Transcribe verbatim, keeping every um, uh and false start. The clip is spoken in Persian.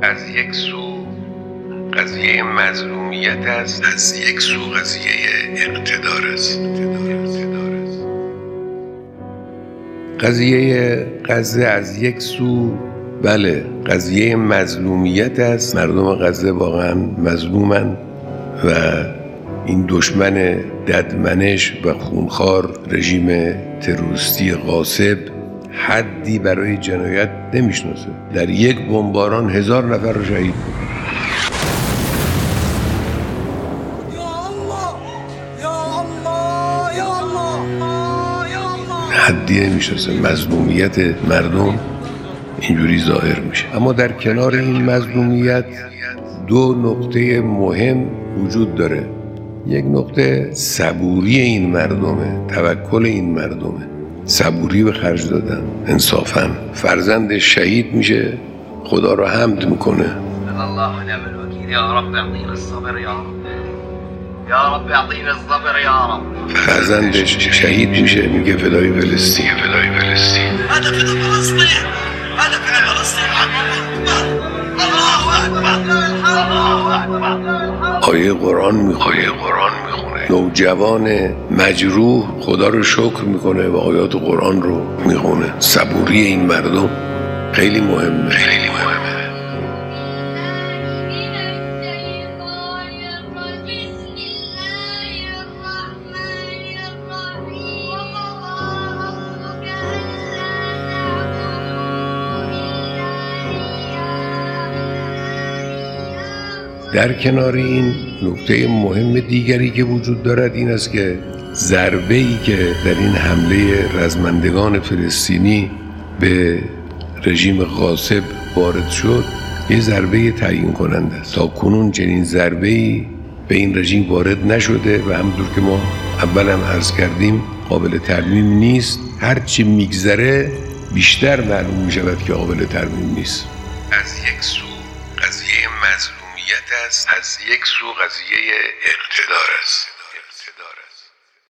از یک سو قضیه مظلومیت است، از یک سو قضیه اقتدار است. قضیه غزه از یک سو بله قضیه مظلومیت است. مردم غزه واقعا مظلومن و این دشمن ددمنش و خونخوار رژیم تروریستی غاصب حدی برای جنایت نمیشناسه. در یک بمباران هزار نفر رو شهید کنه. حدی نمیشناسه. مظلومیت مردم اینجوری ظاهر میشه. اما در کنار این مظلومیت دو نقطه مهم وجود داره. یک نقطه صبوری این مردمه، توکل این مردمه، صبوری به خرج دادن. انصافاً فرزند شهید میشه، خدا رو حمد میکنه. الله نعم الوکیل. یا رب اعطینا الصبر یا رب. یا رب اعطینا الصبر یا رب. فرزندش شهید میشه، میگه فدای فلسطین، فدای فلسطین. هذا فدای فلسطین، هذا فدای فلسطین. الله اکبر، الله اکبر. آیه قرآن میخونه، قرآن میخونه. نوجوان مجروح خدا رو شکر میکنه و آیات قرآن رو میخونه. صبوری این مردم خیلی مهمه، خیلی مهمه. در کنار این نکته مهم دیگری که وجود دارد این است که ضربه‌ای که در این حمله رزمندگان فلسطینی به رژیم غاصب وارد شد یه ضربه تعیین کننده است. تا کنون چنین ضربه‌ای به این رژیم وارد نشده و همونطور که ما اول هم عرض کردیم قابل ترمیم نیست. هرچی میگذره بیشتر معلوم میشود که قابل ترمیم نیست. از یک سو قضیه مظلومیت است، از یک سو قضیه اقتدار است.